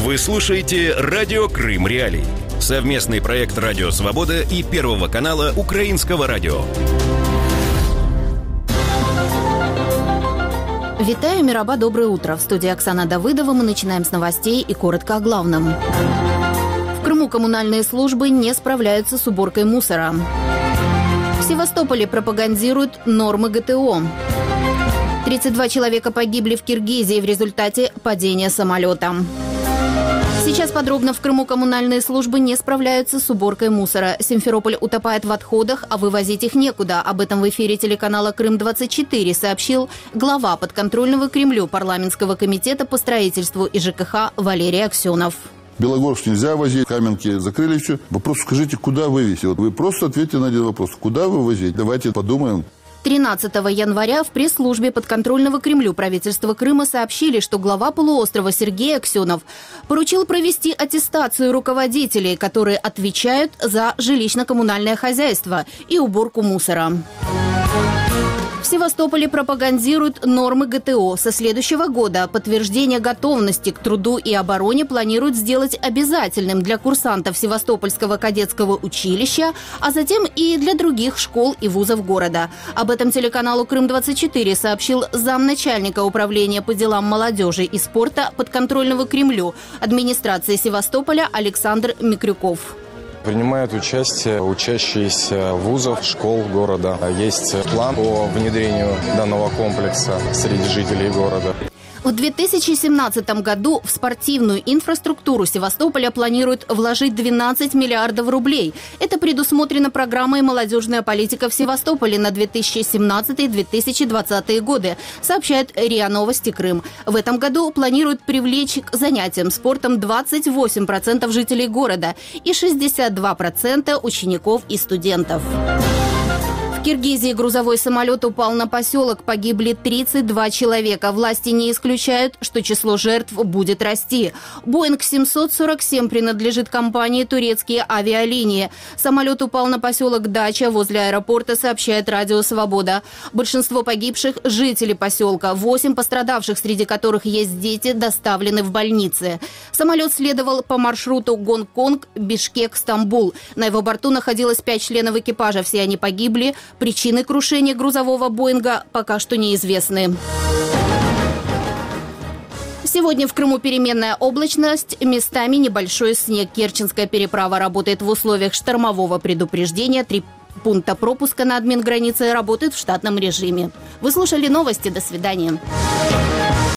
Вы слушаете «Радио Крым Реалии». Совместный проект «Радио Свобода» и Первого канала Украинского радио. Витаю, Мираба, доброе утро. В студии Оксана Давыдова. Мы начинаем с новостей и коротко о главном. В Крыму коммунальные службы не справляются с уборкой мусора. В Севастополе пропагандируют нормы ГТО. 32 человека погибли в Киргизии в результате падения самолета. Сейчас подробно. В Крыму коммунальные службы не справляются с уборкой мусора. Симферополь утопает в отходах, а вывозить их некуда. Об этом в эфире телеканала «Крым-24» сообщил глава подконтрольного Кремлю парламентского комитета по строительству и ЖКХ Валерий Аксенов. Белогорск нельзя возить, Каменки закрыли все. Вопрос, скажите, куда вывезти? Вот вы просто ответьте на один вопрос. Куда вывозить? Давайте подумаем. 13 января в пресс-службе подконтрольного Кремлю правительства Крыма сообщили, что глава полуострова Сергей Аксенов поручил провести аттестацию руководителей, которые отвечают за жилищно-коммунальное хозяйство и уборку мусора. В Севастополе пропагандируют нормы ГТО. Со следующего года подтверждение готовности к труду и обороне планируют сделать обязательным для курсантов Севастопольского кадетского училища, а затем и для других школ и вузов города. Об этом телеканалу «Крым-24» сообщил замначальника управления по делам молодежи и спорта подконтрольного Кремлю администрации Севастополя Александр Микрюков. Принимают участие учащиеся вузов, школ города. Есть план по внедрению данного комплекса среди жителей города. В 2017 году в спортивную инфраструктуру Севастополя планируют вложить 12 миллиардов рублей. Это предусмотрено программой «Молодежная политика в Севастополе» на 2017-2020 годы, сообщает РИА Новости Крым. В этом году планируют привлечь к занятиям спортом 28% жителей города и 62% учеников и студентов. В Киргизии грузовой самолет упал на поселок, погибли 32 человека. Власти не исключают, что число жертв будет расти. Боинг 747 принадлежит компании «Турецкие авиалинии». Самолет упал на поселок Дача возле аэропорта, сообщает Радио Свобода. Большинство погибших – жители поселка. 8 пострадавших, среди которых есть дети, доставлены в больницы. Самолет следовал по маршруту Гонконг, Бишкек, Стамбул. На его борту находилось 5 членов экипажа. Все они погибли. Причины крушения грузового Боинга пока что неизвестны. Сегодня в Крыму переменная облачность, местами небольшой снег. Керченская переправа работает в условиях штормового предупреждения. 3 пункта пропуска на админгранице работают в штатном режиме. Вы слушали новости. До свидания.